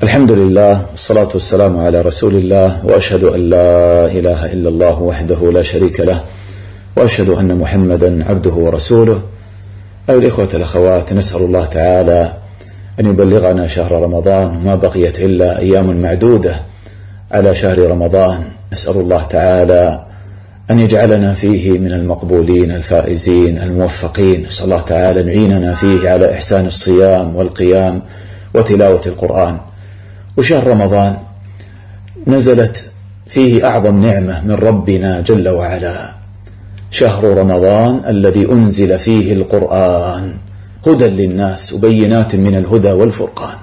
الحمد لله والصلاة والسلام على رسول الله، وأشهد أن لا إله إلا الله وحده لا شريك له، وأشهد أن محمدا عبده ورسوله. أيها الإخوة الأخوات، نسأل الله تعالى أن يبلغنا شهر رمضان وما بقيت إلا أيام معدودة على شهر رمضان. نسأل الله تعالى أن يجعلنا فيه من المقبولين الفائزين الموفقين. نسأل الله تعالى أن يعيننا فيه على إحسان الصيام والقيام وتلاوة القرآن. وشهر رمضان نزلت فيه أعظم نعمة من ربنا جل وعلا، شهر رمضان الذي أنزل فيه القرآن هدى للناس وبينات من الهدى والفرقان.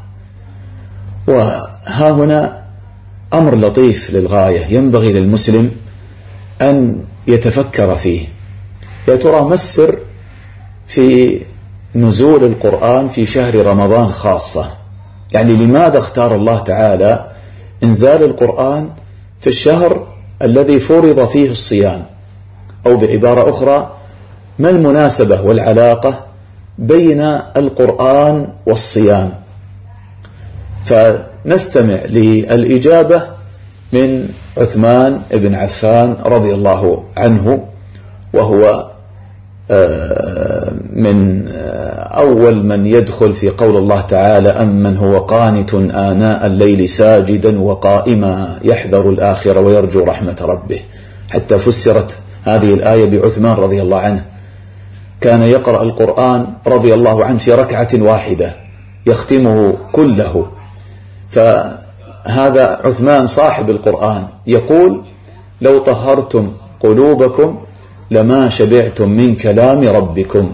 وها هنا أمر لطيف للغاية ينبغي للمسلم أن يتفكر فيه. يا ترى ما السر في نزول القرآن في شهر رمضان خاصة؟ يعني لماذا اختار الله تعالى إنزال القرآن في الشهر الذي فرض فيه الصيام؟ أو بعبارة أخرى، ما المناسبة والعلاقة بين القرآن والصيام؟ فنستمع للإجابة من عثمان بن عفان رضي الله عنه، وهو من أول من يدخل في قول الله تعالى: أمن هو قانت آناء الليل ساجدا وقائما يحذر الآخرة ويرجو رحمة ربه، حتى فسرت هذه الآية بعثمان رضي الله عنه. كان يقرأ القرآن رضي الله عنه في ركعة واحدة يختمه كله. فهذا عثمان صاحب القرآن يقول: لو طهرتم قلوبكم لما شبعتم من كلام ربكم.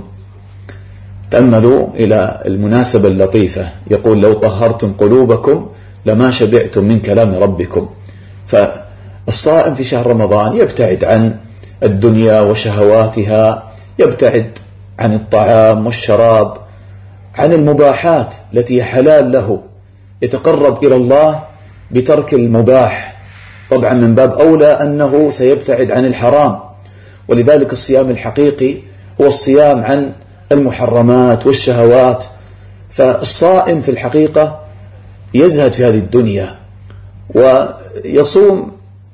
تأملوا إلى المناسبة اللطيفة، يقول: لو طهرتم قلوبكم لما شبعتم من كلام ربكم. فالصائم في شهر رمضان يبتعد عن الدنيا وشهواتها، يبتعد عن الطعام والشراب، عن المباحات التي حلال له، يتقرب إلى الله بترك المباح. طبعا من باب أولى أنه سيبتعد عن الحرام. ولذلك الصيام الحقيقي هو الصيام عن المحرمات والشهوات. فالصائم في الحقيقة يزهد في هذه الدنيا ويصوم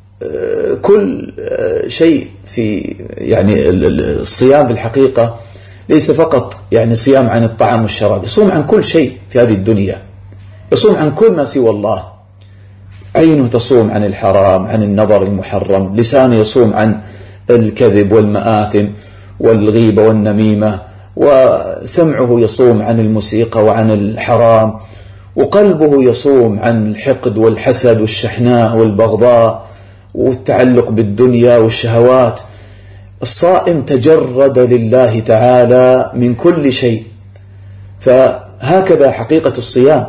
كل شيء. في يعني الصيام في الحقيقة ليس فقط يعني صيام عن الطعام والشراب، يصوم عن كل شيء في هذه الدنيا، يصوم عن كل ما سوى الله. عينه تصوم عن الحرام، عن النظر المحرم، لسانه يصوم عن الكذب والمآثم والغيبة والنميمة، وسمعه يصوم عن الموسيقى وعن الحرام، وقلبه يصوم عن الحقد والحسد والشحناء والبغضاء والتعلق بالدنيا والشهوات. الصائم تجرد لله تعالى من كل شيء. فهكذا حقيقة الصيام.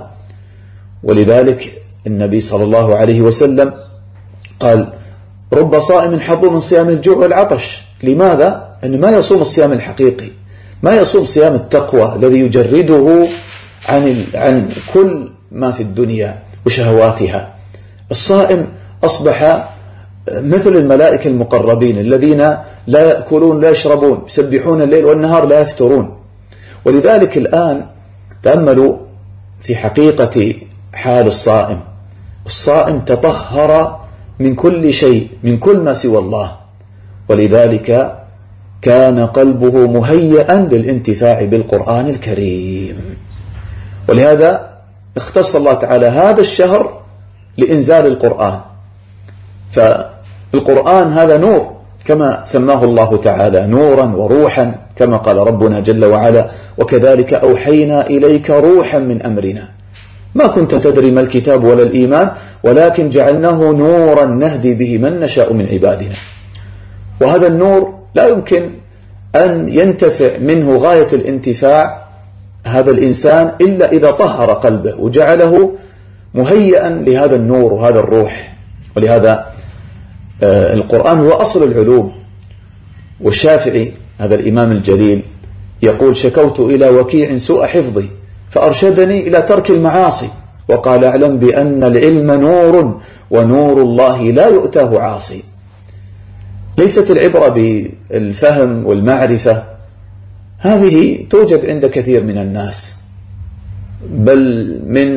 ولذلك النبي صلى الله عليه وسلم قال: رب صائم حظ من صيام الجوع والعطش. لماذا؟ أنه ما يصوم الصيام الحقيقي، ما يصوم صيام التقوى الذي يجرده عن كل ما في الدنيا وشهواتها. الصائم أصبح مثل الملائكة المقربين الذين لا يأكلون لا يشربون، يسبحون الليل والنهار لا يفترون. ولذلك الآن تأملوا في حقيقة حال الصائم. الصائم تطهر من كل شيء، من كل ما سوى الله، ولذلك كان قلبه مهيئا للانتفاع بالقرآن الكريم. ولهذا اختص الله تعالى هذا الشهر لإنزال القرآن. فالقرآن هذا نور، كما سماه الله تعالى نورا وروحا، كما قال ربنا جل وعلا: وكذلك أوحينا إليك روحا من أمرنا ما كنت تدري ما الكتاب ولا الإيمان ولكن جعلناه نورا نهدي به من نشاء من عبادنا. وهذا النور لا يمكن أن ينتفع منه غاية الانتفاع هذا الإنسان إلا إذا طهر قلبه وجعله مهيئا لهذا النور وهذا الروح. ولهذا القرآن هو أصل العلوم. والشافعي هذا الإمام الجليل يقول: شكوت إلى وكيع سوء حفظي فأرشدني إلى ترك المعاصي، وقال: اعلم بأن العلم نور ونور الله لا يؤتاه عاصي. ليست العبرة بالفهم والمعرفة، هذه توجد عند كثير من الناس، بل من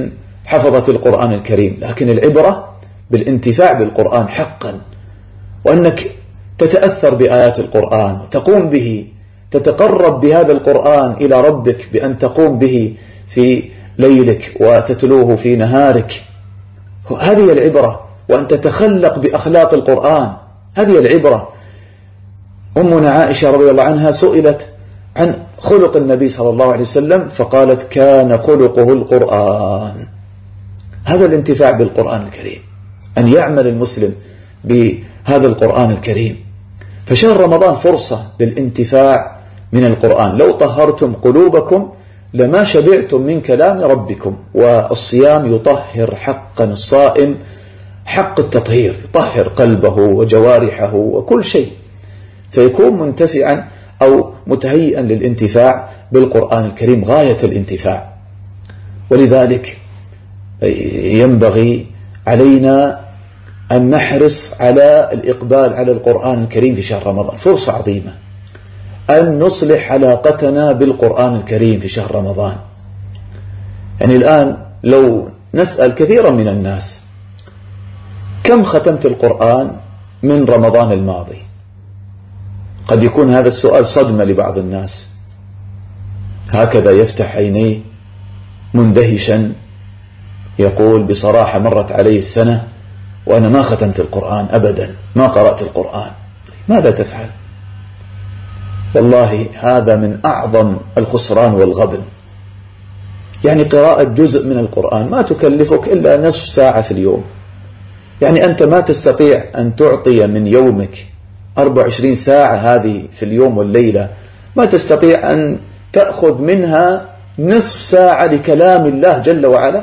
حفظة القرآن الكريم، لكن العبرة بالانتفاع بالقرآن حقا، وأنك تتأثر بآيات القرآن وتقوم به، تتقرب بهذا القرآن إلى ربك بأن تقوم به في ليلك وتتلوه في نهارك. هذه العبرة، وأن تتخلق بأخلاق القرآن، هذه العبرة. أمنا عائشة رضي الله عنها سئلت عن خلق النبي صلى الله عليه وسلم فقالت: كان خلقه القرآن. هذا الانتفاع بالقرآن الكريم، أن يعمل المسلم بهذا القرآن الكريم. فشهر رمضان فرصة للانتفاع من القرآن. لو طهرتم قلوبكم لما شبعتم من كلام ربكم. والصيام يطهر حقا، الصائم حق التطهير، يطهر قلبه وجوارحه وكل شيء، فيكون منتفعا أو متهيئا للانتفاع بالقرآن الكريم غاية الانتفاع. ولذلك ينبغي علينا أن نحرص على الإقبال على القرآن الكريم في شهر رمضان. فرصة عظيمة أن نصلح علاقتنا بالقرآن الكريم في شهر رمضان. يعني الآن لو نسأل كثيرا من الناس: كم ختمت القرآن من رمضان الماضي؟ قد يكون هذا السؤال صدمة لبعض الناس، هكذا يفتح عينيه مندهشا يقول: بصراحة مرت علي السنة وأنا ما ختمت القرآن أبدا، ما قرأت القرآن. ماذا تفعل؟ والله هذا من أعظم الخسران والغبن. يعني قراءة جزء من القرآن ما تكلفك إلا نصف ساعة في اليوم. يعني أنت ما تستطيع أن تعطي من يومك 24 ساعة هذه في اليوم والليلة، ما تستطيع أن تأخذ منها نصف ساعة لكلام الله جل وعلا.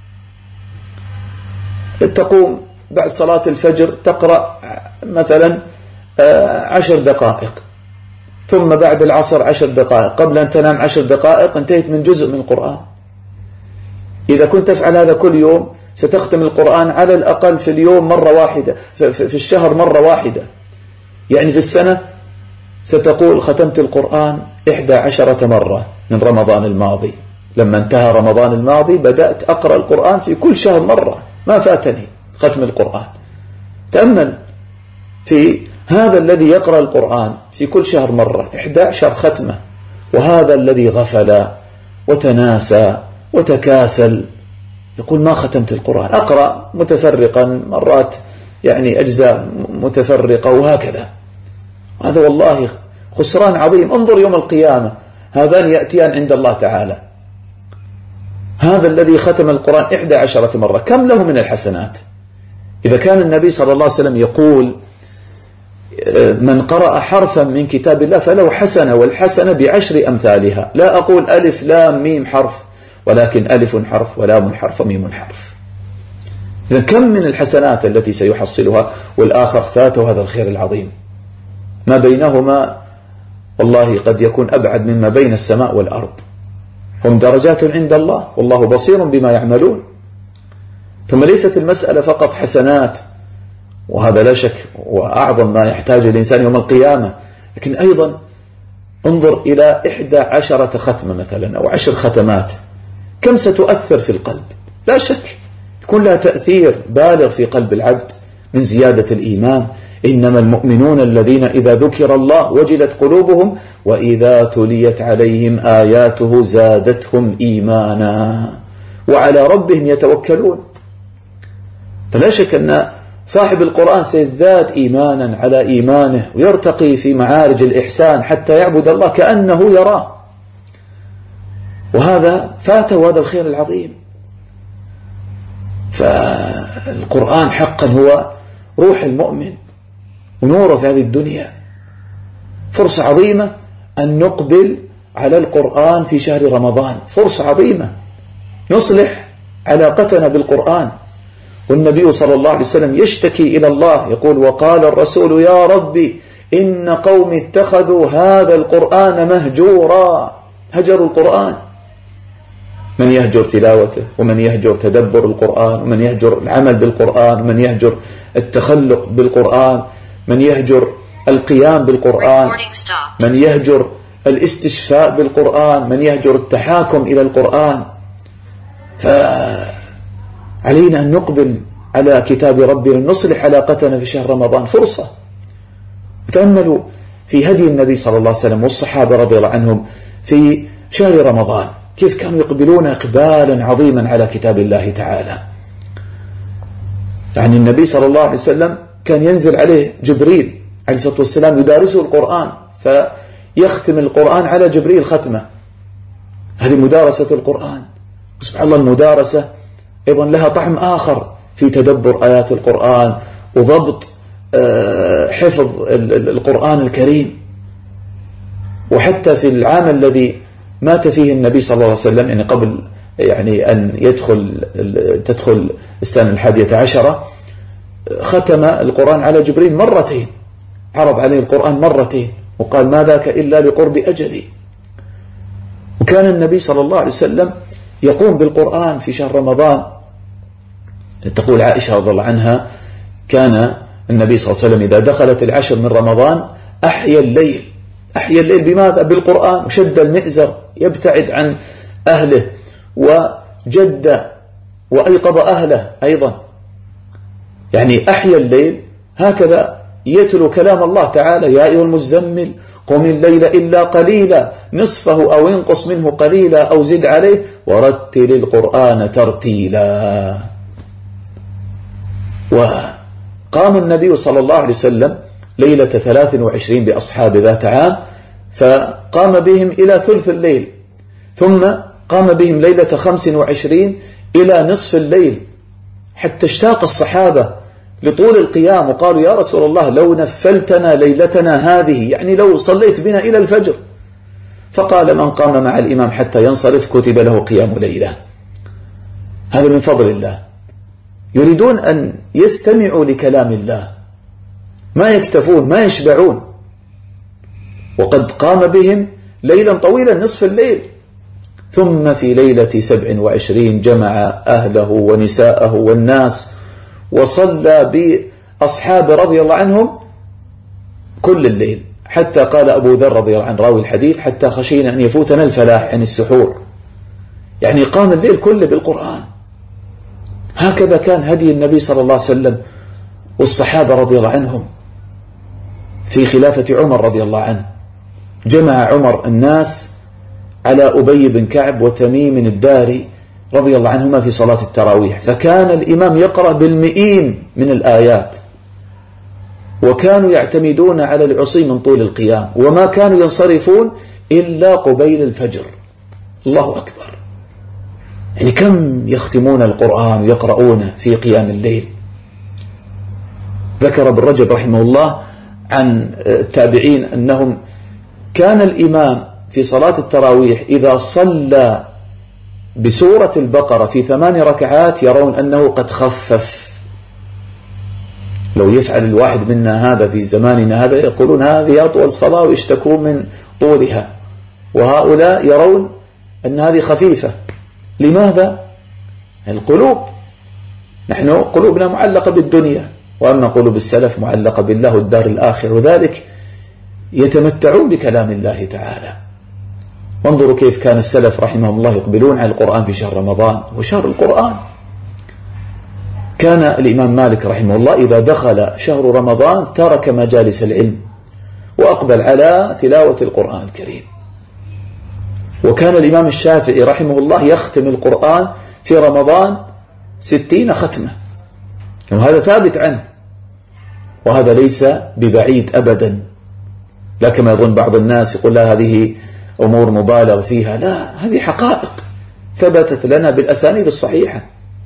تقوم بعد صلاة الفجر تقرأ مثلا 10 دقائق، ثم بعد العصر 10 دقائق، قبل أن تنام 10 دقائق، انتهيت من جزء من القرآن. إذا كنت تفعل هذا كل يوم ستختم القرآن على الأقل في اليوم مرة واحدة، في الشهر مرة واحدة. يعني في السنة ستقول: ختمت القرآن 11 مرة من رمضان الماضي. لما انتهى رمضان الماضي بدأت أقرأ القرآن في كل شهر مرة، ما فاتني ختم القرآن. تأمل في هذا الذي يقرأ القرآن في كل شهر مرة 11 ختمة، وهذا الذي غفل وتناسى وتكاسل يقول: ما ختمت القرآن، أقرأ متفرقا مرات، يعني أجزاء متفرقة وهكذا. هذا والله خسران عظيم. انظر يوم القيامة هذان يأتيان عند الله تعالى، هذا الذي ختم القرآن 11 مرة كم له من الحسنات؟ إذا كان النبي صلى الله عليه وسلم يقول: من قرأ حرفا من كتاب الله فله حسنة، والحسنة ب10 أمثالها. لا أقول ألف لام ميم حرف، ولكن ألف حرف ولام حرف وميم حرف. إذا كم من الحسنات التي سيحصلها، والآخر فاته هذا الخير العظيم. ما بينهما والله قد يكون أبعد مما بين السماء والأرض. هم درجات عند الله والله بصير بما يعملون. ثم ليست المسألة فقط حسنات، وهذا لا شك وأعظم ما يحتاج الإنسان يوم القيامة، لكن أيضا انظر إلى 11 ختمة مثلا أو 10 ختمات، كم ستؤثر في القلب؟ لا شك يكون لها تأثير بالغ في قلب العبد من زيادة الإيمان. إنما المؤمنون الذين إذا ذكر الله وجلت قلوبهم وإذا تليت عليهم آياته زادتهم إيمانا وعلى ربهم يتوكلون. فلا شك أن صاحب القرآن سيزداد إيمانا على إيمانه، ويرتقي في معارج الإحسان حتى يعبد الله كأنه يراه، وهذا فاته هذا الخير العظيم. فالقرآن حقا هو روح المؤمن ونوره في هذه الدنيا. فرصة عظيمة أن نقبل على القرآن في شهر رمضان، فرصة عظيمة نصلح علاقتنا بالقرآن. والنبي صلى الله عليه وسلم يشتكي إلى الله يقول: وقال الرسول يا ربي إن قوم اتخذوا هذا القرآن مهجورا. هجروا القرآن، من يهجر تلاوته، ومن يهجر تدبر القرآن، ومن يهجر العمل بالقرآن، ومن يهجر التخلق بالقرآن، من يهجر القيام بالقرآن، من يهجر الاستشفاء بالقرآن، من يهجر التحاكم إلى القرآن. علينا أن نقبل على كتاب ربنا، نصلح علاقتنا في شهر رمضان، فرصة. تأملوا في هدي النبي صلى الله عليه وسلم والصحابة رضي الله عنهم في شهر رمضان، كيف كانوا يقبلون إقبالا عظيما على كتاب الله تعالى. يعني النبي صلى الله عليه وسلم كان ينزل عليه جبريل عليه الصلاة والسلام يدارسه القرآن، فيختم القرآن على جبريل ختمة. هذه مدارسة القرآن. سبحان الله، المدارسة أيضا لها طعم آخر في تدبر آيات القرآن وضبط حفظ القرآن الكريم. وحتى في العام الذي مات فيه النبي صلى الله عليه وسلم، يعني قبل يعني أن تدخل السنة 11، ختم القرآن على جبريل مرتين، عرض عليه القرآن مرتين وقال ما ذاك إلا لقرب أجلي. وكان النبي صلى الله عليه وسلم يقوم بالقرآن في شهر رمضان. تقول عائشة رضي الله عنها كان النبي صلى الله عليه وسلم إذا دخلت العشر من رمضان أحيا الليل. أحيا الليل بماذا؟ بالقرآن. وشد المئزر يبتعد عن أهله وجد وأيقظ أهله أيضا. يعني أحيا الليل هكذا يتلو كلام الله تعالى: يا أيها المزمل قم الليل إلا قليلا نصفه أو انقص منه قليلا أو زد عليه ورتل القرآن ترتيلا. وقام النبي صلى الله عليه وسلم ليلة 23 بأصحاب ذات عام، فقام بهم إلى ثلث الليل، ثم قام بهم ليلة 25 إلى نصف الليل، حتى اشتاق الصحابة لطول القيام وقالوا: يا رسول الله لو نفلتنا ليلتنا هذه، يعني لو صليت بنا إلى الفجر. فقال: من قام مع الإمام حتى ينصرف كتب له قيام ليلة. هذا من فضل الله. يريدون أن يستمعوا لكلام الله، ما يكتفون، ما يشبعون. وقد قام بهم ليلا طويلا نصف الليل، ثم في ليلة 27 جمع أهله ونساءه والناس وصلى بأصحاب رضي الله عنهم كل الليل، حتى قال أبو ذر رضي الله عنه راوي الحديث: حتى خشينا أن يفوتنا الفلاح عن السحور. يعني قام الليل كله بالقرآن. هكذا كان هدي النبي صلى الله عليه وسلم والصحابة رضي الله عنهم. في خلافة عمر رضي الله عنه جمع عمر الناس على أبي بن كعب وتميم الداري رضي الله عنهما في صلاة التراويح، فكان الإمام يقرأ بالمئين من الآيات، وكانوا يعتمدون على العصي من طول القيام، وما كانوا ينصرفون إلا قبيل الفجر. الله أكبر! يعني كم يختمون القرآن ويقرؤون في قيام الليل. ذكر ابن رجب رحمه الله عن التابعين أنهم كان الإمام في صلاة التراويح إذا صلى بسورة البقرة في 8 ركعات يرون أنه قد خفف. لو يفعل الواحد منا هذا في زماننا هذا يقولون هذه أطول صلاة ويشتكون من طولها، وهؤلاء يرون أن هذه خفيفة. لماذا؟ القلوب. نحن قلوبنا معلقة بالدنيا، وأما قلوب السلف معلقة بالله والدار الآخر، وذلك يتمتعون بكلام الله تعالى. وانظروا كيف كان السلف رحمهم الله يقبلون على القرآن في شهر رمضان وشهر القرآن. كان الإمام مالك رحمه الله إذا دخل شهر رمضان ترك مجالس العلم وأقبل على تلاوة القرآن الكريم. وكان الإمام الشافعي رحمه الله يختم القرآن في رمضان 60 ختمة، وهذا ثابت عنه، وهذا ليس ببعيد أبدا. لا كما يظن بعض الناس يقول لا هذه أمور مبالغ فيها، لا، هذه حقائق ثبتت لنا بالأسانيد الصحيحة.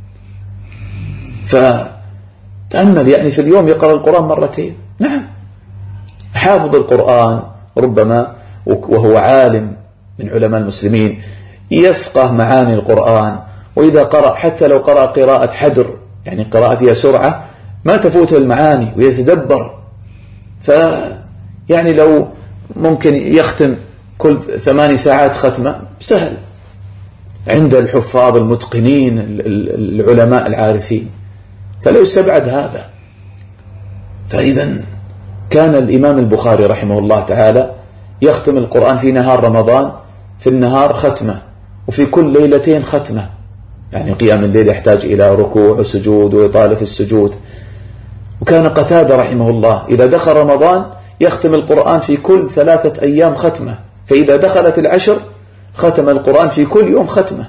فتأمل يعني في اليوم يقرأ القرآن مرتين. نعم، حافظ القرآن ربما وهو عالم من علماء المسلمين يفقه معاني القرآن، وإذا قرأ حتى لو قرأ قراءة حدر، يعني قراءة فيها سرعة، ما تفوته المعاني ويتدبر. يعني لو ممكن يختم كل 8 ساعات ختمة سهل عند الحفاظ المتقنين العلماء العارفين، فلا يستبعد هذا. فإذا كان الإمام البخاري رحمه الله تعالى يختم القرآن في نهار رمضان، في النهار ختمة، وفي كل ليلتين ختمة. يعني قيام الليل يحتاج إلى ركوع وسجود وإطالة في السجود. وكان قتادة رحمه الله إذا دخل رمضان يختم القرآن في كل 3 أيام ختمة، فإذا دخلت العشر ختم القرآن في كل يوم ختمة.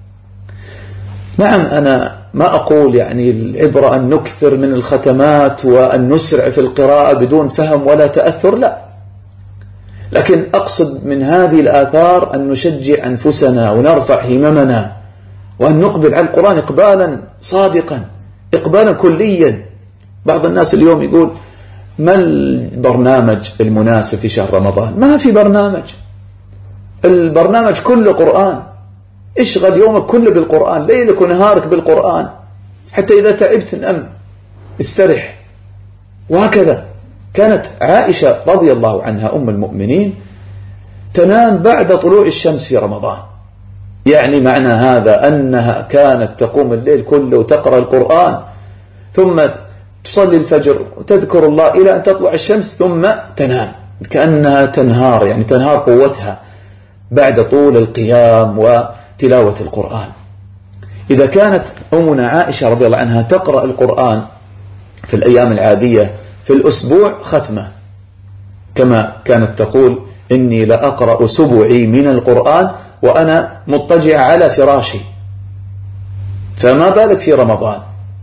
نعم، أنا ما أقول يعني العبرة أن نكثر من الختمات وأن نسرع في القراءة بدون فهم ولا تأثر، لا، لكن أقصد من هذه الآثار أن نشجع أنفسنا ونرفع هممنا وأن نقبل على القرآن إقبالا صادقا، إقبالا كليا. بعض الناس اليوم يقول ما البرنامج المناسب في شهر رمضان؟ ما في برنامج، البرنامج كله قرآن. اشغل يومك كله بالقرآن، ليلك ونهارك بالقرآن، حتى إذا تعبت نأم استرح. وهكذا كانت عائشة رضي الله عنها أم المؤمنين تنام بعد طلوع الشمس في رمضان. يعني معنى هذا أنها كانت تقوم الليل كله وتقرأ القرآن، ثم تصلي الفجر وتذكر الله إلى أن تطلع الشمس ثم تنام، كأنها تنهار، يعني تنهار قوتها بعد طول القيام وتلاوة القرآن. إذا كانت أمنا عائشة رضي الله عنها تقرأ القرآن في الأيام العادية في الأسبوع ختمة، كما كانت تقول إني لأقرأ سبعي من القرآن وأنا مضطجع على فراشي، فما بالك في رمضان.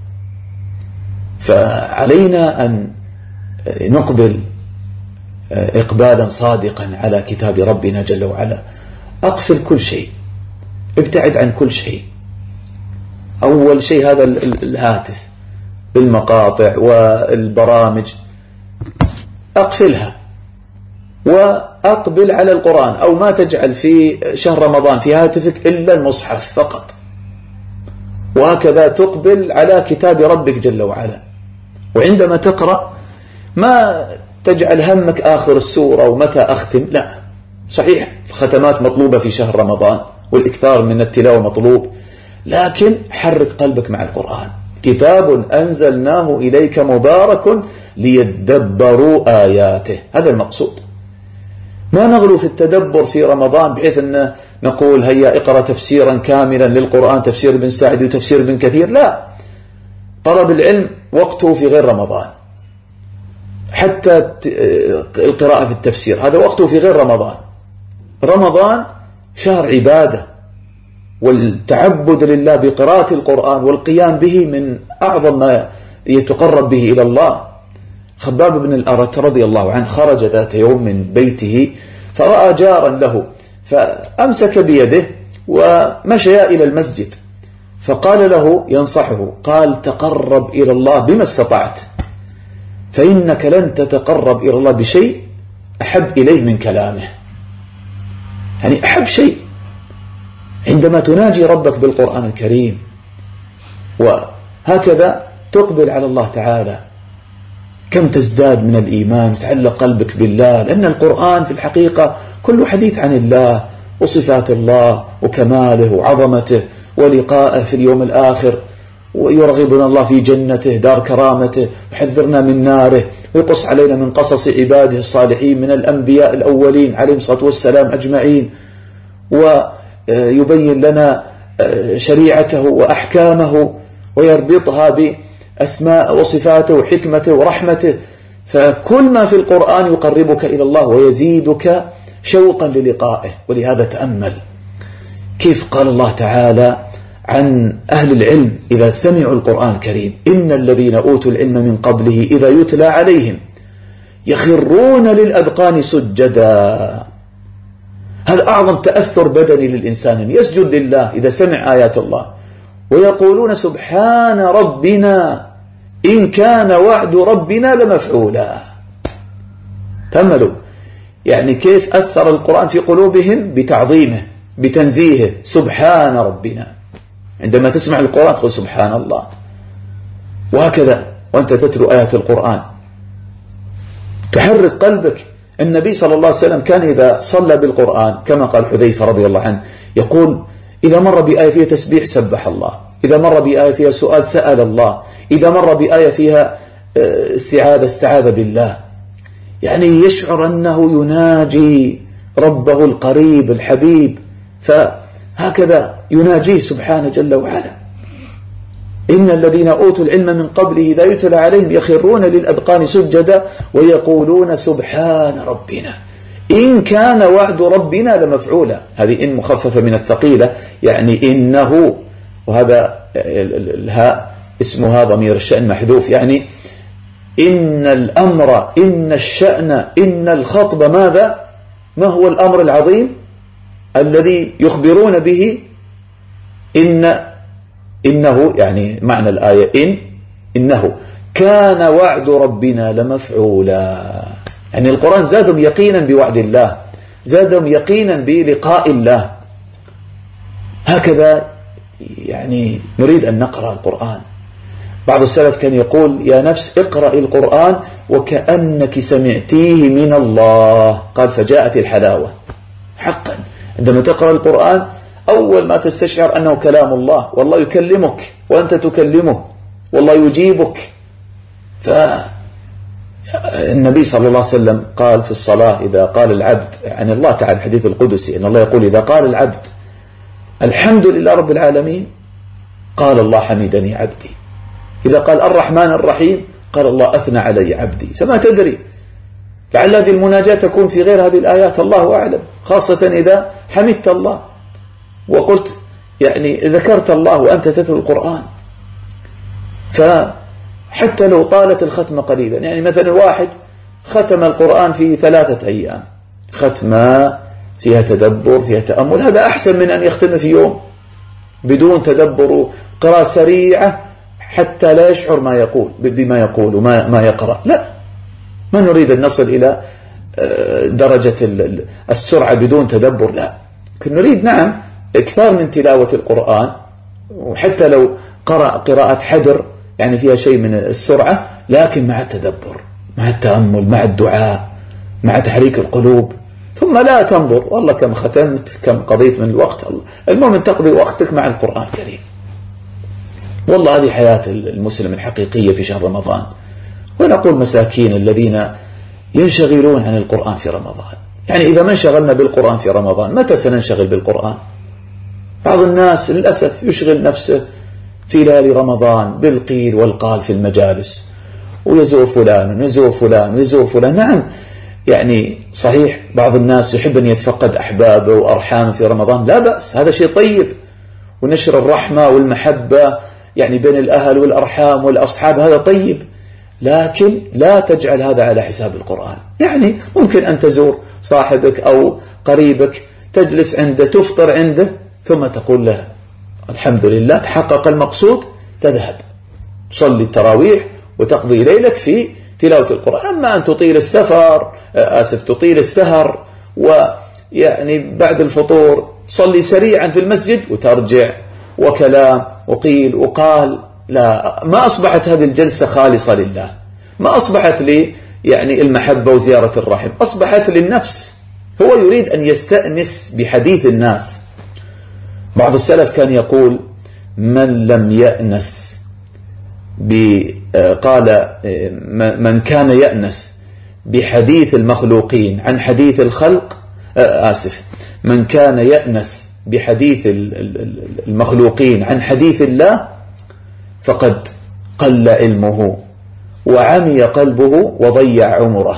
فعلينا أن نقبل إقبالا صادقا على كتاب ربنا جل وعلا. أقفل كل شيء، ابتعد عن كل شيء. أول شيء هذا الهاتف بالمقاطع والبرامج، أقفلها وأقبل على القرآن، أو ما تجعل في شهر رمضان في هاتفك إلا المصحف فقط، وهكذا تقبل على كتاب ربك جل وعلا. وعندما تقرأ ما تجعل همك آخر السورة ومتى أختم، لا، صحيح الختمات مطلوبة في شهر رمضان والإكثار من التلاوة مطلوب، لكن حرك قلبك مع القرآن. كتاب أنزلناه إليك مبارك ليدبروا آياته، هذا المقصود. ما نغلو في التدبر في رمضان بحيث أن نقول هيا اقرأ تفسيرا كاملا للقرآن، تفسير ابن سعد وتفسير ابن كثير، لا. طلب العلم وقته في غير رمضان، حتى القراءة في التفسير هذا وقته في غير رمضان. رمضان شهر عبادة، والتعبد لله بقراءة القرآن والقيام به من أعظم ما يتقرب به إلى الله. خباب بن الأرت رضي الله عنه خرج ذات يوم من بيته فرأى جارا له، فأمسك بيده ومشى إلى المسجد، فقال له ينصحه، قال تقرب إلى الله بما استطعت، فإنك لن تتقرب إلى الله بشيء أحب إليه من كلامه. يعني أحب شيء عندما تناجي ربك بالقرآن الكريم، وهكذا تقبل على الله تعالى، كم تزداد من الإيمان وتعلق قلبك بالله، لأن القرآن في الحقيقة كله حديث عن الله وصفات الله وكماله وعظمته ولقائه في اليوم الآخر، ويرغبنا الله في جنته دار كرامته، ويحذرنا من ناره، ويقص علينا من قصص عباده الصالحين من الأنبياء الأولين عليهم الصلاة والسلام أجمعين، ويبين لنا شريعته وأحكامه ويربطها بأسماء وصفاته وحكمته ورحمته. فكل ما في القرآن يقربك إلى الله ويزيدك شوقا للقائه. ولهذا تأمل كيف قال الله تعالى عن أهل العلم إذا سمعوا القرآن الكريم: إن الذين أوتوا العلم من قبله إذا يتلى عليهم يخرون للأذقان سجدا. هذا أعظم تأثر بدني للإنسان، يسجد لله إذا سمع آيات الله، ويقولون سبحان ربنا إن كان وعد ربنا لمفعولا. تأملوا يعني كيف أثر القرآن في قلوبهم بتعظيمه بتنزيهه. سبحان ربنا، عندما تسمع القرآن تقول سبحان الله. وهكذا وأنت تتلو آيات القرآن تحرك قلبك. النبي صلى الله عليه وسلم كان إذا صلى بالقرآن كما قال حذيفة رضي الله عنه يقول: إذا مر بآية فيها تسبيح سبح الله، إذا مر بآية فيها سؤال سأل الله، إذا مر بآية فيها استعاذة استعاذ بالله. يعني يشعر أنه يناجي ربه القريب الحبيب. هكذا يناجيه سبحانه جل وعلا. إن الذين أوتوا العلم من قبله إذا يتلى عليهم يخرون للأذقان سجدا ويقولون سبحان ربنا إن كان وعد ربنا لمفعولا. هذه إن مخففة من الثقيلة، يعني إنه، وهذا الهاء اسمها ضمير الشأن محذوف، يعني إن الأمر، إن الشأن، إن الخطب، ماذا؟ ما هو الأمر العظيم الذي يخبرون به؟ إنه، يعني معنى الآية إنه كان وعد ربنا لمفعولا. يعني القرآن زادهم يقينا بوعد الله، زادهم يقينا بلقاء الله. هكذا يعني نريد أن نقرأ القرآن. بعض السلف كان يقول يا نفس اقرأ القرآن وكأنك سمعتيه من الله، قال فجاءت الحلاوة. حقا عندما تقرأ القرآن أول ما تستشعر أنه كلام الله، والله يكلمك وأنت تكلمه، والله يجيبك. فالنبي صلى الله عليه وسلم قال في الصلاة إذا قال العبد عن الله تعالى الحديث القدسي أن الله يقول إذا قال العبد الحمد لله رب العالمين قال الله حمدني عبدي. إذا قال الرحمن الرحيم قال الله أثنى علي عبدي. فما تدري، لعل هذه المناجاة تكون في غير هذه الآيات، الله أعلم، خاصة إذا حمدت الله وقلت يعني ذكرت الله وأنت تتلو القرآن. فحتى لو طالت الختمة قليلا، يعني مثلا واحد ختم القرآن في 3 أيام، ختمة فيها تدبر فيها تأمل، هذا أحسن من أن يختم في يوم بدون تدبر، قراءة سريعة حتى لا يشعر ما يقول بما يقول وما يقرأ. لا، ما نريد أن نصل إلى درجة السرعة بدون تدبر، لا، نريد نعم إكثار من تلاوة القرآن، وحتى لو قرأ قراءة حدر يعني فيها شيء من السرعة، لكن مع التدبر، مع التأمل، مع الدعاء، مع تحريك القلوب. ثم لا تنظر والله كم ختمت كم قضيت من الوقت، المهم تقضي وقتك مع القرآن الكريم. والله هذه حياة المسلم الحقيقية في شهر رمضان. ونقول مساكين الذين ينشغلون عن القرآن في رمضان، يعني إذا ما انشغلنا بالقرآن في رمضان متى سننشغل بالقرآن؟ بعض الناس للأسف يشغل نفسه في ليالي رمضان بالقيل والقال في المجالس، ويزور فلان ويزور فلان ويزور فلان. نعم يعني صحيح بعض الناس يحب أن يتفقد أحبابه وأرحامه في رمضان، لا بأس، هذا شيء طيب، ونشر الرحمة والمحبة يعني بين الأهل والأرحام والأصحاب هذا طيب، لكن لا تجعل هذا على حساب القرآن. يعني ممكن أن تزور صاحبك أو قريبك، تجلس عنده، تفطر عنده، ثم تقول له الحمد لله تحقق المقصود، تذهب تصلي التراويح وتقضي ليلك في تلاوة القرآن. أما أن تطيل السفر، تطيل السهر، ويعني بعد الفطور تصلي سريعا في المسجد وترجع، وكلام وقيل وقال، لا، ما أصبحت هذه الجلسة خالصة لله، ما أصبحت لي يعني المحبة وزيارة الرحم، أصبحت للنفس. هو يريد أن يستأنس بحديث الناس. بعض السلف كان يقول من لم يأنس قال من كان يأنس بحديث المخلوقين عن حديث الخلق، من كان يأنس بحديث المخلوقين عن حديث الله فقد قل علمه وعمي قلبه وضيع عمره.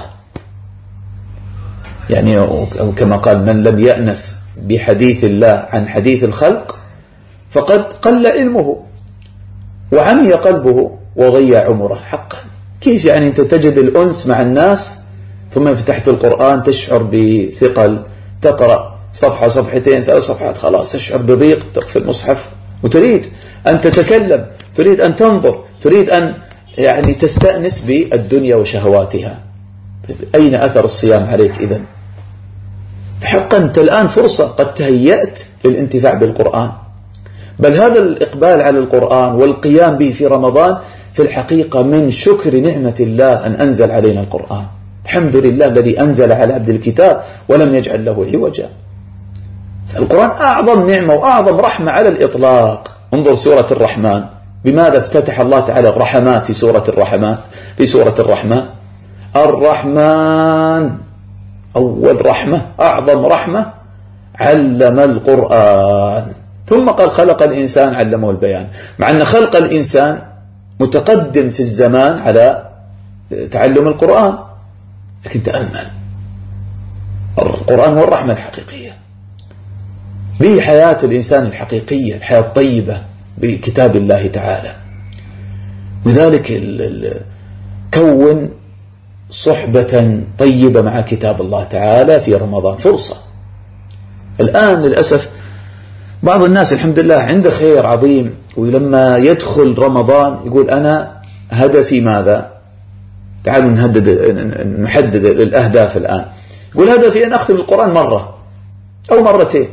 يعني كما قال من لم يأنس بحديث الله عن حديث الخلق فقد قل علمه وعمي قلبه وضيع عمره. حقا كيف يعني أنت تجد الأنس مع الناس ثم فتحت القرآن تشعر بثقل، تقرأ صفحة صفحتين 3 صفحات خلاص تشعر بضيق، تقفل المصحف وتريد أن تتكلم، تريد أن تنظر، تريد أن يعني تستأنس بالدنيا وشهواتها. أين أثر الصيام عليك إذن؟ حقا أنت الآن فرصة قد تهيأت للانتفاع بالقرآن، بل هذا الإقبال على القرآن والقيام به في رمضان في الحقيقة من شكر نعمة الله أن أنزل علينا القرآن. الحمد لله الذي أنزل على عبد الكتاب ولم يجعل له عوجا. فالقرآن أعظم نعمة وأعظم رحمة على الإطلاق. انظر سورة الرحمن، بماذا افتتح الله تعالى الرحمات في سورة الرحمات؟ في سورة الرحمن الرحمن أول رحمة، أعظم رحمة علم القرآن، ثم قال خلق الإنسان علمه البيان، مع أن خلق الإنسان متقدم في الزمان على تعلم القرآن. لكن تأمل، القرآن هو الرحمة الحقيقية، به حياة الإنسان الحقيقية، الحياة الطيبة بكتاب الله تعالى. لذلك كون صحبة طيبة مع كتاب الله تعالى في رمضان، فرصة. الآن للأسف بعض الناس الحمد لله عنده خير عظيم، ولما يدخل رمضان يقول أنا هدفي ماذا؟ تعالوا نحدد الأهداف الآن. يقول هدفي أن أختم القرآن مرة أو مرتين،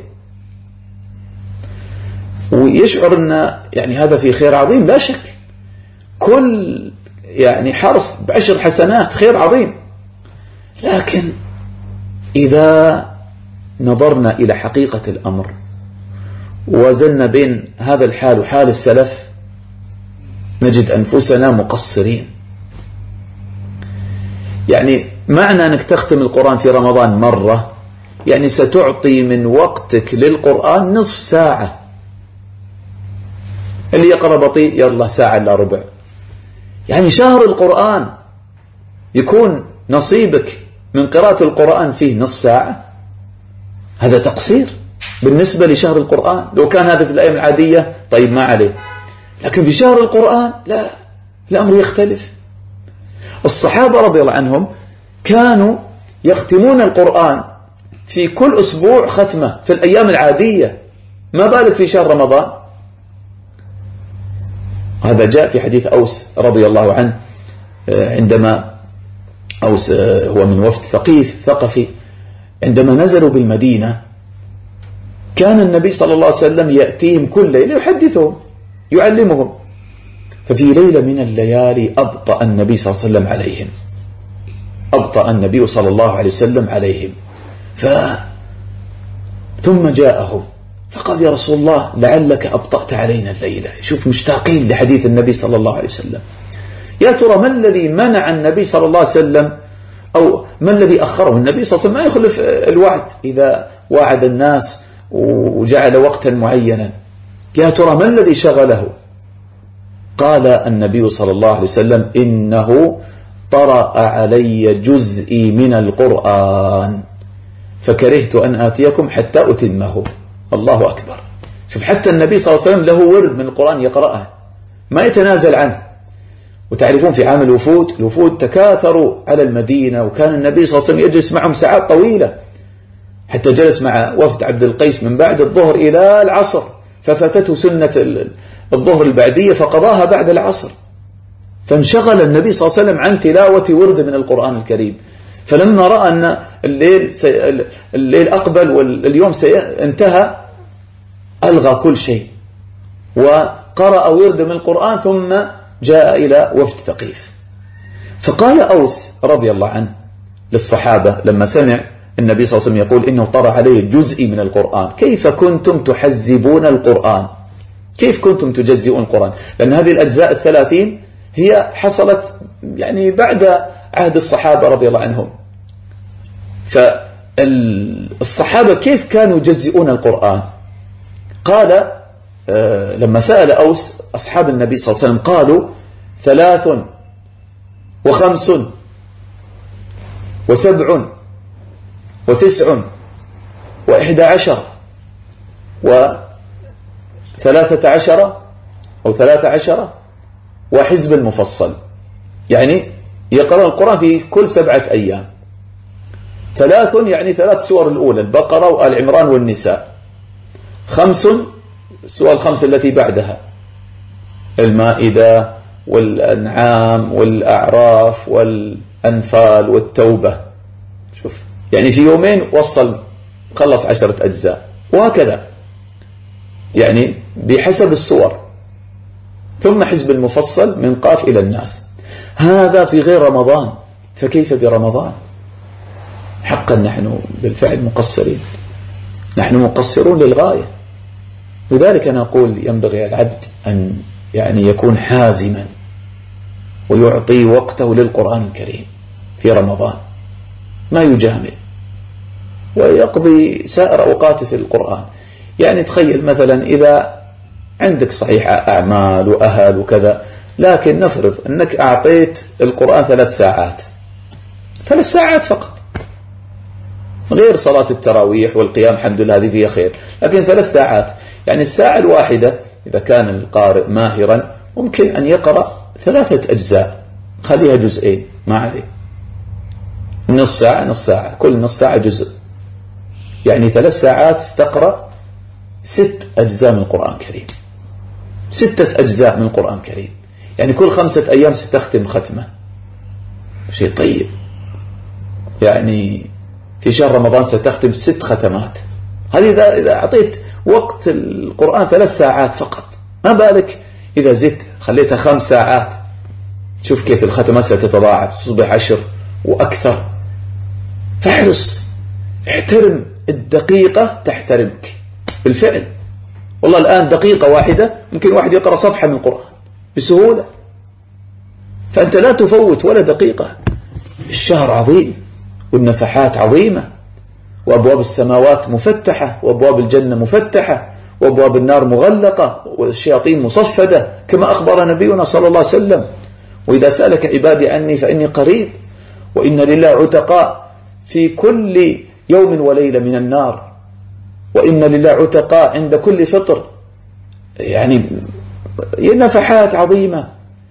ويشعر أن يعني هذا في خير عظيم. لا شك، كل يعني حرف ب10 حسنات، خير عظيم. لكن إذا نظرنا إلى حقيقة الأمر ووزننا بين هذا الحال وحال السلف نجد أنفسنا مقصرين. يعني معنى أنك تختم القرآن في رمضان مرة يعني ستعطي من وقتك للقرآن نصف ساعة. اللي يقرأ بطيء يلا ساعة إلا ربع. يعني شهر القرآن يكون نصيبك من قراءة القرآن فيه نصف ساعة، هذا تقصير بالنسبة لشهر القرآن. لو كان هذا في الأيام العادية طيب ما عليه، لكن في شهر القرآن لا، الأمر يختلف. الصحابة رضي الله عنهم كانوا يختمون القرآن في كل أسبوع ختمة في الأيام العادية، ما بالك في شهر رمضان. هذا جاء في حديث أوس رضي الله عنه، عندما أوس هو من وفد ثقفي، عندما نزلوا بالمدينة كان النبي صلى الله عليه وسلم يأتيهم كل ليلة يحدثهم يعلمهم. ففي ليلة من الليالي أبطأ النبي صلى الله عليه وسلم عليهم، أبطأ النبي صلى الله عليه وسلم عليهم. ثم جاءهم فقال يا رسول الله لعلك أبطأت علينا الليلة. شوف مشتاقين لحديث النبي صلى الله عليه وسلم. يا ترى ما الذي منع النبي صلى الله عليه وسلم، أو ما الذي أخره؟ النبي صلى الله عليه وسلم ما يخلف الوعد، إذا وعد الناس وجعل وقتا معينا. يا ترى ما الذي شغله؟ قال النبي صلى الله عليه وسلم إنه طرأ علي جزئي من القرآن فكرهت أن آتيكم حتى أتمه. الله أكبر. شوف حتى النبي صلى الله عليه وسلم له ورد من القرآن يقرأه ما يتنازل عنه. وتعرفون في عام الوفود تكاثروا على المدينة، وكان النبي صلى الله عليه وسلم يجلس معهم ساعات طويلة، حتى جلس مع وفد عبد القيس من بعد الظهر إلى العصر، ففاتته سنة الظهر البعدية فقضاها بعد العصر. فانشغل النبي صلى الله عليه وسلم عن تلاوة ورد من القرآن الكريم. فلما رأى أن الليل أقبل واليوم سينتهى ألغى كل شيء وقرأ ورد من القرآن، ثم جاء إلى وفد ثقيف. فقال أوس رضي الله عنه للصحابة لما سمع النبي صلى الله عليه وسلم يقول إنه طرأ عليه جزء من القرآن: كيف كنتم تحزبون القرآن؟ كيف كنتم تجزئون القرآن؟ لأن هذه الأجزاء 30 هي حصلت يعني بعد عهد الصحابة رضي الله عنهم. فالصحابة كيف كانوا يجزئون القرآن؟ قال لما سأل أوس أصحاب النبي صلى الله عليه وسلم قالوا 3 و5 و7 و9 و11 و13 أو 13 وحزب المفصل. يعني يقرأ القرآن في كل 7 أيام. 3 يعني 3 سور الأولى، البقرة وآل عمران والنساء. 5 السور الخمس التي بعدها، المائدة والأنعام والأعراف والأنفال والتوبة. شوف يعني في يومين وصل خلص 10 أجزاء، وهكذا يعني بحسب السور. ثم حزب المفصل من قاف إلى الناس. هذا في غير رمضان، فكيف برمضان؟ حقا نحن بالفعل مقصرين، نحن مقصرون للغاية. لذلك أنا أقول ينبغي العبد أن يعني يكون حازما ويعطي وقته للقرآن الكريم في رمضان، ما يجامل. ويقضي سائر أوقاته في القرآن. يعني تخيل مثلا إذا عندك صحيح أعمال وأهل وكذا، لكن نفرض أنك أعطيت القرآن 3 ساعات، 3 ساعات فقط، غير صلاة التراويح والقيام الحمد لله هذه فيها خير، لكن 3 ساعات. يعني الساعة الواحدة إذا كان القارئ ماهرا ممكن أن يقرأ 3 أجزاء، خليها جزئين ما عليه، نص ساعة نص ساعة، كل نص ساعة جزء، يعني 3 ساعات تقرأ 6 أجزاء من القرآن الكريم، 6 أجزاء من القرآن الكريم، يعني كل 5 أيام ستختم ختمة، شيء طيب. يعني في شهر رمضان ستختم 6 ختمات، هذه إذا أعطيت وقت القرآن 3 ساعات فقط، ما بالك إذا زدت خليتها 5 ساعات، شوف كيف الختمات ستتضاعف، تصبح 10 وأكثر. فاحرص، احترم الدقيقة تحترمك بالفعل. والله الآن دقيقة واحدة ممكن واحد يقرأ صفحة من القرآن بسهولة، فأنت لا تفوت ولا دقيقة. الشهر عظيم والنفحات عظيمة، وأبواب السماوات مفتحة، وأبواب الجنة مفتحة، وأبواب النار مغلقة، والشياطين مصفدة كما أخبر نبينا صلى الله عليه وسلم. وإذا سألك عبادي عني فإني قريب، وإن لله عتقاء في كل يوم وليلة من النار، وإن لله عتقاء عند كل فطر. يعني نفحات عظيمة.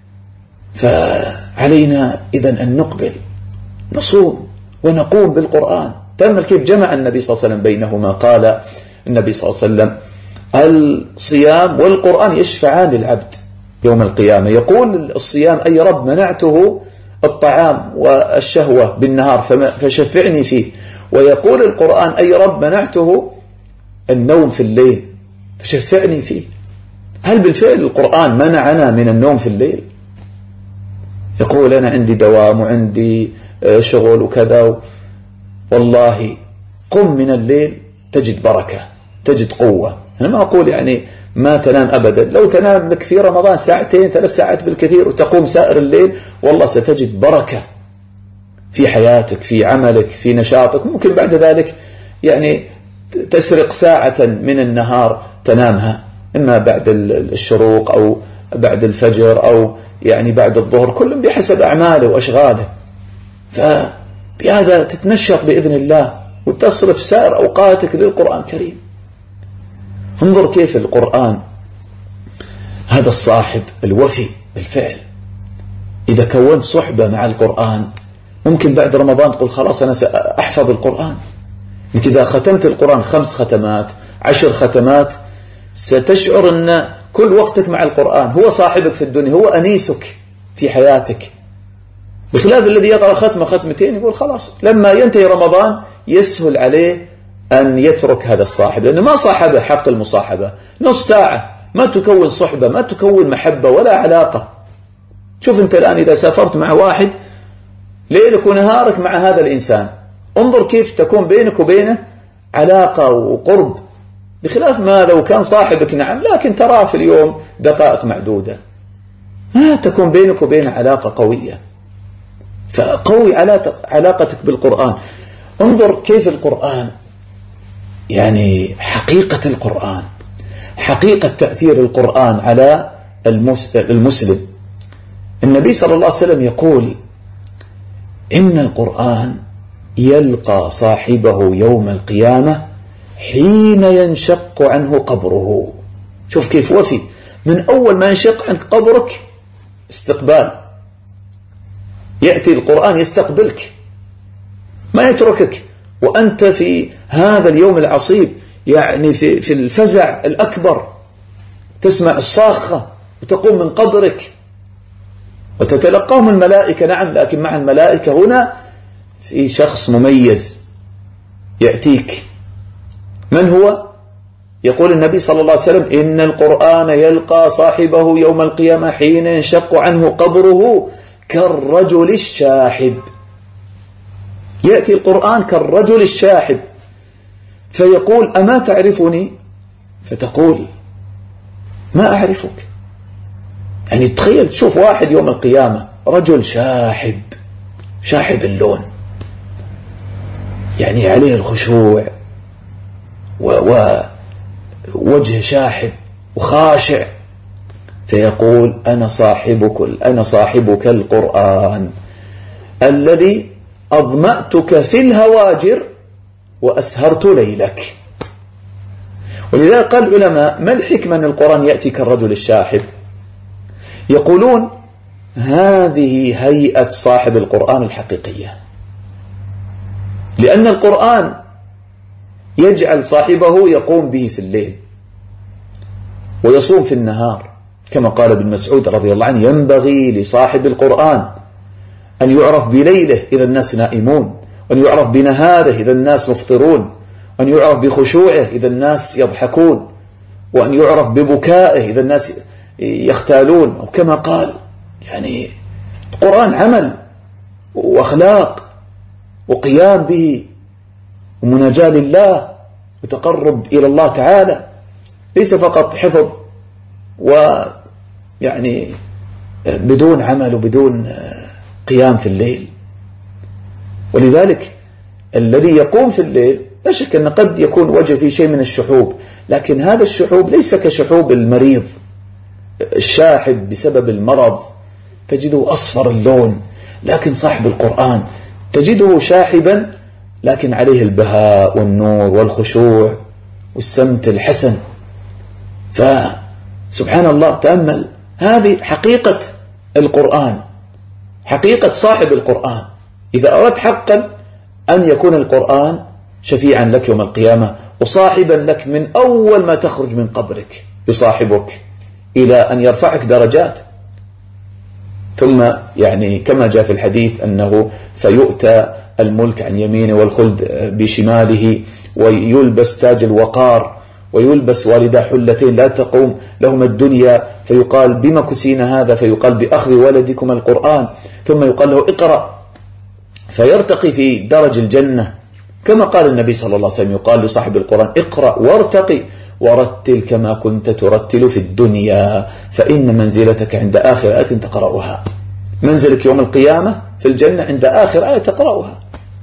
فعلينا إذن أن نقبل نصوم ونقوم بالقرآن. تأمل كيف جمع النبي صلى الله عليه وسلم بينهما. قال النبي صلى الله عليه وسلم: الصيام والقرآن يشفعان للعبد يوم القيامة. يقول الصيام: أي رب منعته الطعام والشهوة بالنهار فشفعني فيه. ويقول القرآن: أي رب منعته النوم في الليل فشفعني فيه. هل بالفعل القرآن منعنا من النوم في الليل؟ يقول: أنا عندي دوام وعندي شغل وكذا. والله قم من الليل تجد بركة، تجد قوة. أنا ما أقول يعني ما تنام أبدا، لو تنام لك في رمضان 2 3 ساعات بالكثير وتقوم سائر الليل، والله ستجد بركة في حياتك، في عملك، في نشاطك. ممكن بعد ذلك يعني تسرق ساعة من النهار تنامها، إما بعد الشروق أو بعد الفجر أو يعني بعد الظهر، كل بحسب أعماله وأشغاله. فبهذا تتنشط بإذن الله وتصرف سائر أوقاتك للقرآن الكريم. انظر كيف القرآن هذا الصاحب الوفي بالفعل. إذا كونت صحبة مع القرآن ممكن بعد رمضان تقول: خلاص أنا سأحفظ القرآن. لكن إذا ختمت القرآن 5 ختمات 10 ختمات ستشعر أن كل وقتك مع القرآن هو صاحبك في الدنيا، هو أنيسك في حياتك. بخلاف الذي يقرأ ختمة 2 يقول خلاص لما ينتهي رمضان يسهل عليه أن يترك هذا الصاحب، لأنه ما صاحبه حق المصاحبة. نص ساعة ما تكون صحبة، ما تكون محبة ولا علاقة. شوف أنت الآن إذا سافرت مع واحد ليلك ونهارك مع هذا الإنسان، انظر كيف تكون بينك وبينه علاقة وقرب، بخلاف ما لو كان صاحبك نعم لكن تراه في اليوم دقائق معدودة، ما تكون بينك وبينه علاقة قوية. فقوي علاقتك بالقرآن. انظر كيف القرآن يعني حقيقة القرآن، حقيقة تأثير القرآن على المسلم. النبي صلى الله عليه وسلم يقول: إن القرآن يلقى صاحبه يوم القيامة حين ينشق عنه قبره. شوف كيف وفي، من أول ما ينشق عنك قبرك استقبال، يأتي القرآن يستقبلك، ما يتركك وأنت في هذا اليوم العصيب، يعني في الفزع الأكبر، تسمع الصاخة وتقوم من قبرك وتتلقاهم الملائكة. نعم، لكن مع الملائكة هنا في شخص مميز يأتيك. من هو؟ يقول النبي صلى الله عليه وسلم: إن القرآن يلقى صاحبه يوم القيامة حين ينشق عنه قبره كالرجل الشاحب. يأتي القرآن كالرجل الشاحب فيقول: أما تعرفني؟ فتقول: ما أعرفك. يعني تخيل تشوف واحد يوم القيامة رجل شاحب، شاحب اللون، يعني عليه الخشوع ووجه شاحب وخاشع، فيقول أنا صاحبك القرآن الذي أظمأتك في الهواجر وأسهرت ليلك. ولذلك قال العلماء: ما الحكمة أن القرآن يأتي كالرجل الشاحب؟ يقولون هذه هيئة صاحب القرآن الحقيقية، لأن القرآن يجعل صاحبه يقوم به في الليل ويصوم في النهار، كما قال ابن مسعود رضي الله عنه: ينبغي لصاحب القرآن أن يعرف بليله إذا الناس نائمون، وأن يعرف بنهاره إذا الناس مفطرون، وأن يعرف بخشوعه إذا الناس يضحكون، وأن يعرف ببكائه إذا الناس يختالون. وكما قال يعني القرآن عمل وأخلاق وقيام به ومناجاة لله وتقرب إلى الله تعالى، ليس فقط حفظ ويعني بدون عمل وبدون قيام في الليل. ولذلك الذي يقوم في الليل لا شك أن قد يكون وجه فيه شيء من الشحوب، لكن هذا الشحوب ليس كشحوب المريض الشاحب بسبب المرض، تجده أصفر اللون، لكن صاحب القرآن تجده شاحبا لكن عليه البهاء والنور والخشوع والسمت الحسن. فسبحان الله، تأمل هذه حقيقة القرآن، حقيقة صاحب القرآن. إذا أردت حقا أن يكون القرآن شفيعا لك يوم القيامة وصاحبا لك من أول ما تخرج من قبرك يصاحبك إلى أن يرفعك درجات، ثم يعني كما جاء في الحديث أنه فيؤتى الملك عن يمينه والخلد بشماله، ويلبس تاج الوقار، ويلبس والدا حلتين لا تقوم لهما الدنيا، فيقال: بما كسين هذا؟ فيقال: بأخذ ولدكم القرآن. ثم يقال له: اقرأ، فيرتقي في درج الجنة، كما قال النبي صلى الله عليه وسلم: يقال لصاحب القرآن: اقرأ وارتقي ورتل كما كنت ترتل في الدنيا، فإن منزلتك عند آخر آية تقرأها. منزلك يوم القيامة في الجنة عند آخر آية تقرأها.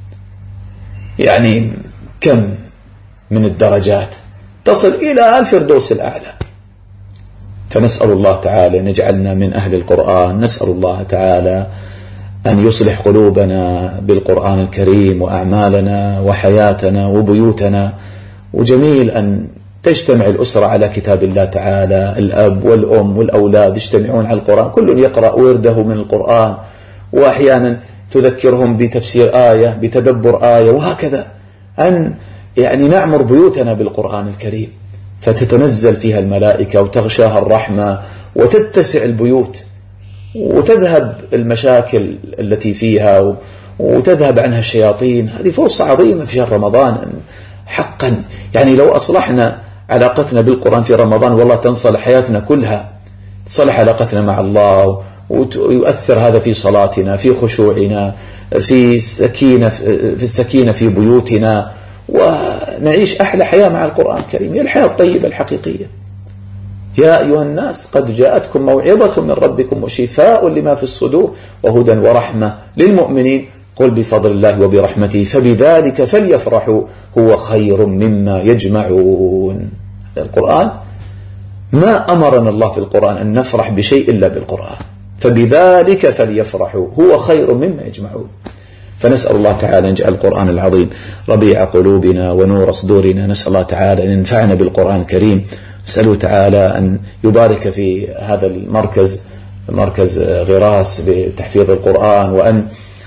يعني كم من الدرجات تصل إلى الفردوس الأعلى. فنسأل الله تعالى أن يجعلنا من أهل القرآن، نسأل الله تعالى أن يصلح قلوبنا بالقرآن الكريم وأعمالنا وحياتنا وبيوتنا. وجميل أن تجتمع الأسرة على كتاب الله تعالى، الأب والأم والأولاد يجتمعون على القرآن، كل يقرأ ورده من القرآن، وأحيانا تذكرهم بتفسير آية، بتدبر آية، وهكذا. أن يعني نعمر بيوتنا بالقرآن الكريم، فتتنزل فيها الملائكة وتغشاها الرحمة وتتسع البيوت وتذهب المشاكل التي فيها وتذهب عنها الشياطين. هذه فرصة عظيمة في شهر رمضان حقا. يعني لو أصلحنا علاقتنا بالقرآن في رمضان والله تنصلح حياتنا كلها، تصلح علاقتنا مع الله، ويؤثر هذا في صلاتنا، في خشوعنا، في السكينة في بيوتنا، ونعيش أحلى حياة مع القرآن الكريم، هي الحياة الطيبة الحقيقية. يا أيها الناس قد جاءتكم موعظة من ربكم وشفاء لما في الصدور وهدى ورحمة للمؤمنين، قل بفضل الله وبرحمته فبذلك فليفرحوا هو خير مما يجمعون. القرآن ما أمرنا الله في القرآن أن نفرح بشيء إلا بالقرآن، فبذلك فليفرحوا هو خير مما يجمعون. فنسأل الله تعالى أن يجعل القرآن العظيم ربيع قلوبنا ونور صدورنا. نسأل الله تعالى أن ينفعنا بالقرآن الكريم. نسأله تعالى أن يبارك في هذا المركز، مركز غراس بتحفيظ القرآن، وأن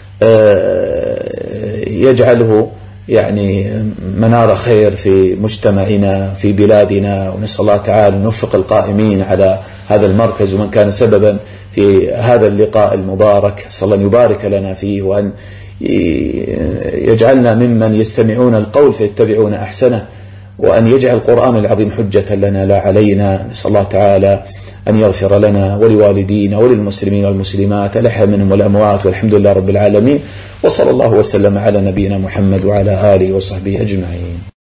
يجعله يعني منار خير في مجتمعنا في بلادنا. ونسأل الله تعالى أن يوفق القائمين على هذا المركز ومن كان سببا في هذا اللقاء المبارك. نسأل الله أن يبارك لنا فيه، وأن يجعلنا ممن يستمعون القول فيتبعون أحسنه، وأن يجعل القرآن العظيم حجة لنا لا علينا. نسأل الله تعالى أن يغفر لنا ولوالدينا وللمسلمين والمسلمات الأحياء منهم والأموات، والحمد لله رب العالمين، وصلى الله وسلم على نبينا محمد وعلى آله وصحبه أجمعين.